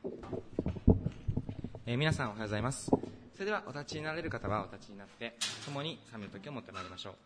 皆さんおはようございます。それではお立ちになれる方はお立ちになって共に賛美の時を持ってまいりましょう。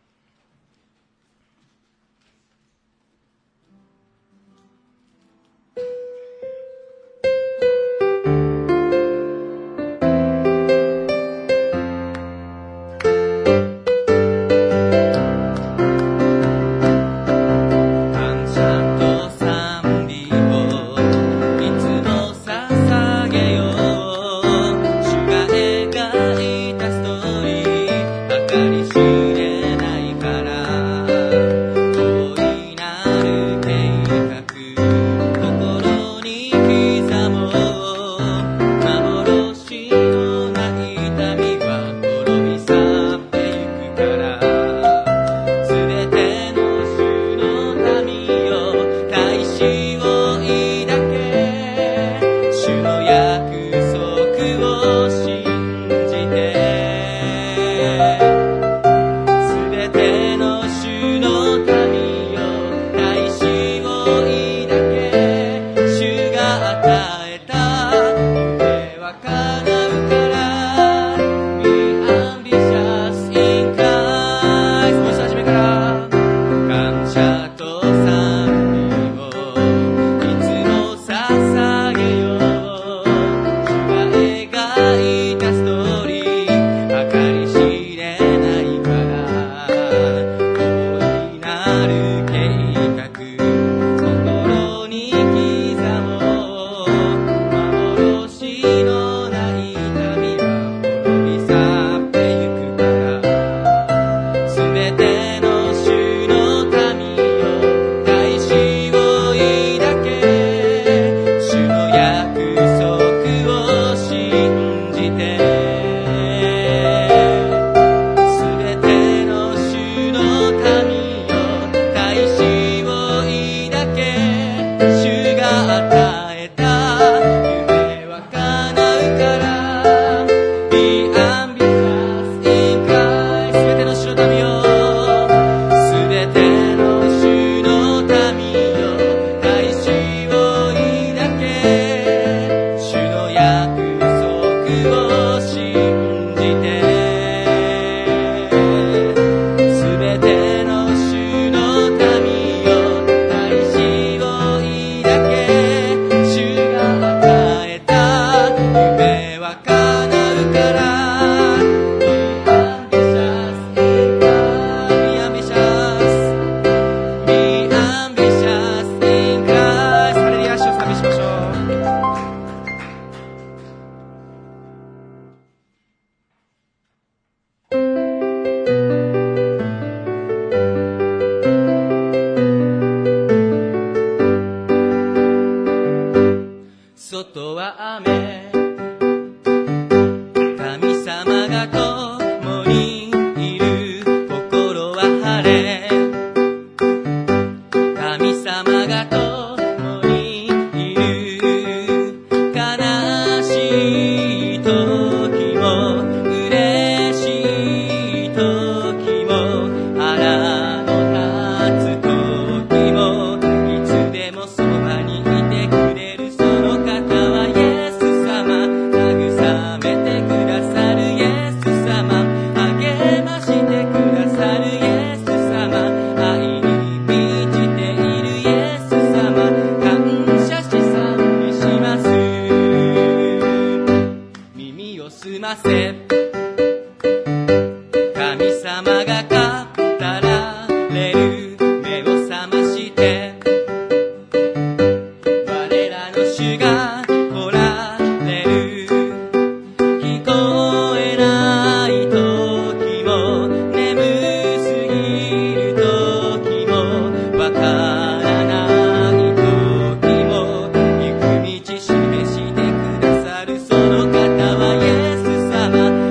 その方はイエス様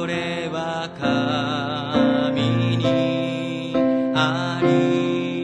それは神にあり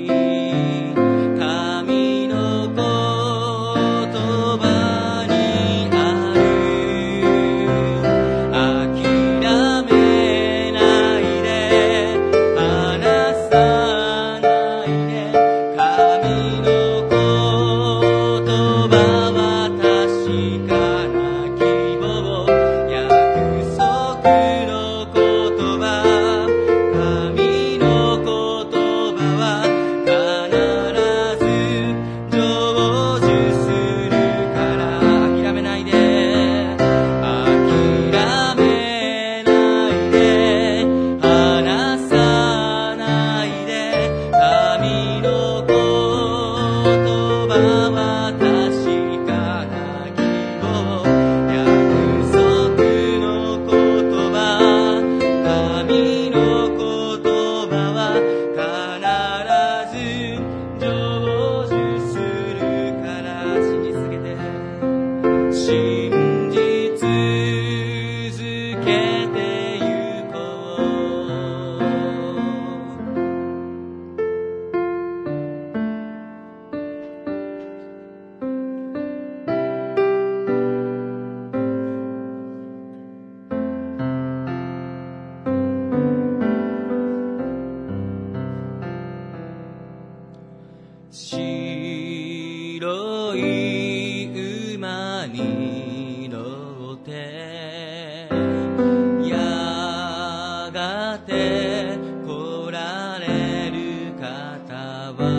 白い馬に乗ってやがて来られる方は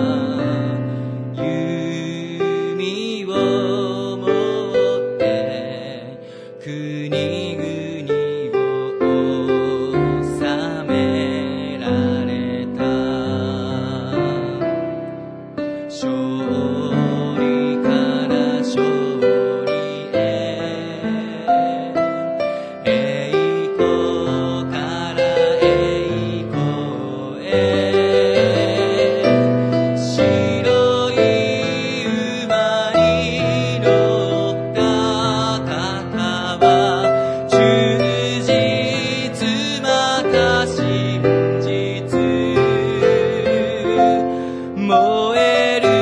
弓を持って国々を治められた勝利から勝利へ栄光から栄光へ白い馬に乗った方は忠実また真実燃える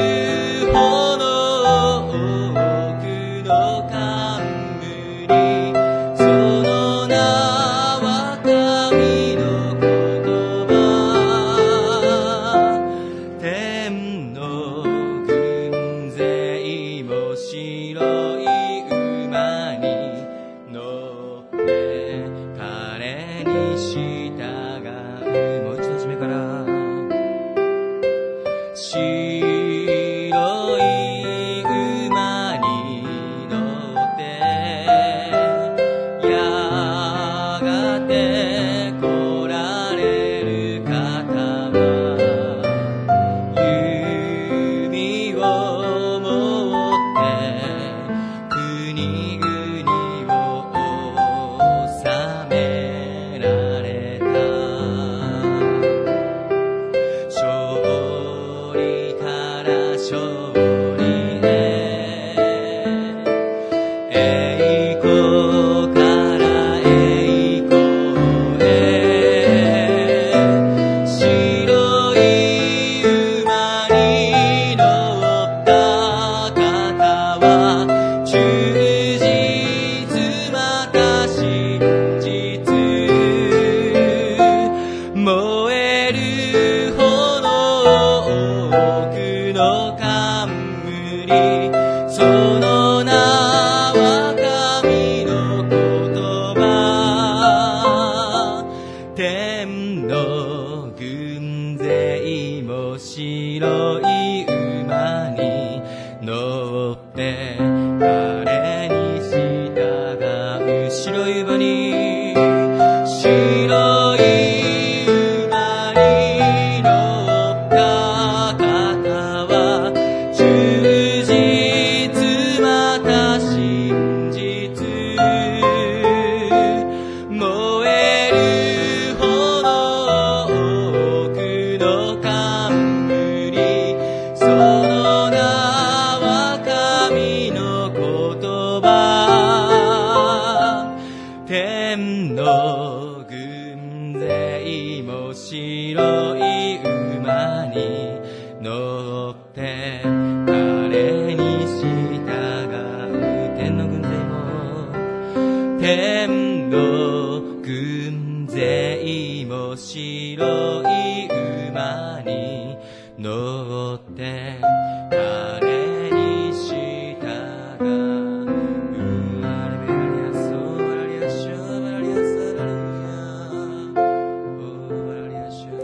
冠の軍勢も白い馬に乗って彼に従う。天の軍勢も天の軍勢も白い馬に乗って彼に従う。アレベガリアソバラリアショバラリアサラリアオバラリアショ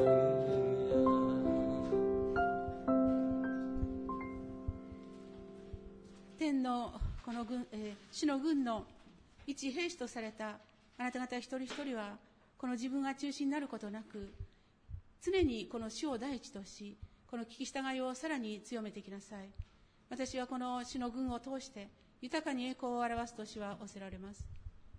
天のこの軍、主の軍の一兵士とされたあなた方一人一人は、この自分が中心になることなく、常にこの主を第一とし、この聞き従いをさらに強めていきなさい。私はこの主の軍を通して豊かに栄光を表すと主は仰せられます。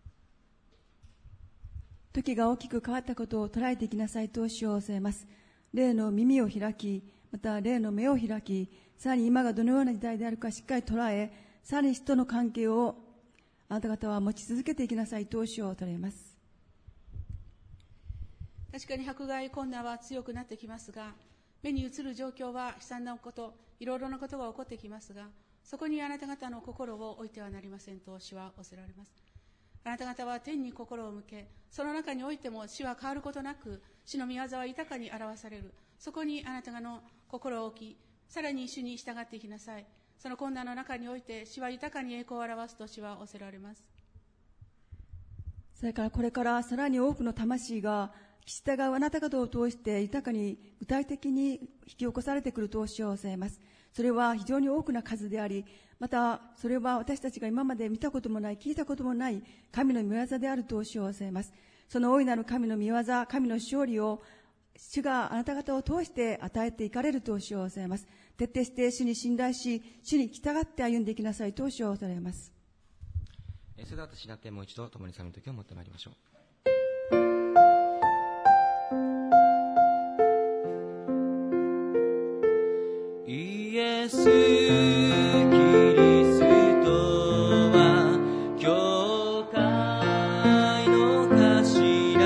時が大きく変わったことを捉えていきなさいと主を仰せます。霊の耳を開き、また霊の目を開き、さらに今がどのような時代であるかしっかり捉え、さらに人との関係をあなた方は持ち続けていきなさいと主を捉えます。 確かに迫害困難は強くなってきますが、目に映る状況は悲惨なこと、いろいろなことが起こってきますが、そこにあなた方の心を置いてはなりませんと主は仰せられます。あなた方は天に心を向け、その中においても死は変わることなく、主の御業は豊かに表される。そこにあなた方の心を置き、さらに主に従っていきなさい。その困難の中において主は豊かに栄光を表すと主は仰せられます。 それからこれからさらに多くの魂が聞き従うあなた方を通して豊かに具体的に引き起こされてくると主を仰せます。それは非常に多くな数であり、またそれは私たちが今まで見たこともない、聞いたこともない神の御業であると主を仰せます。その大いなる神の御業、神の勝利を主があなた方を通して与えていかれると主を仰せます。徹底して主に信頼し、主に従って歩んでいきなさいと主を仰せます。 それでは私になってもう一度共に賛美の時を持ってまいりましょう。 イエス・キリストは教会の頭、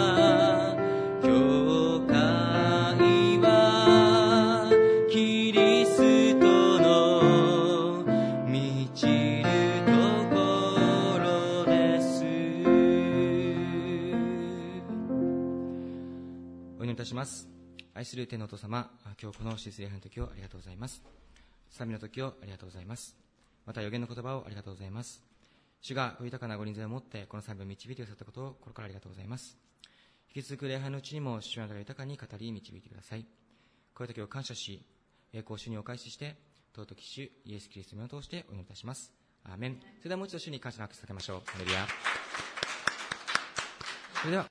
教会はキリストの満ちるところです。 お祈りいたします。愛する天のお父様、今日この施礼拝の時をありがとうございます。賛美の時をありがとうございます。また予言の言葉をありがとうございます。主が豊かなご臨在を持ってこの賛美を導いてくださったことを心からありがとうございます。引き続く礼拝のうちにも主のあなたが豊かに語り導いてください。こういう時を感謝し、栄光を主にお返しして、尊き主イエス・キリストの名を通してお祈りいたします。アーメン。それではもう一度主に感謝の拍手を捧げましょう。ハレルヤ。それでは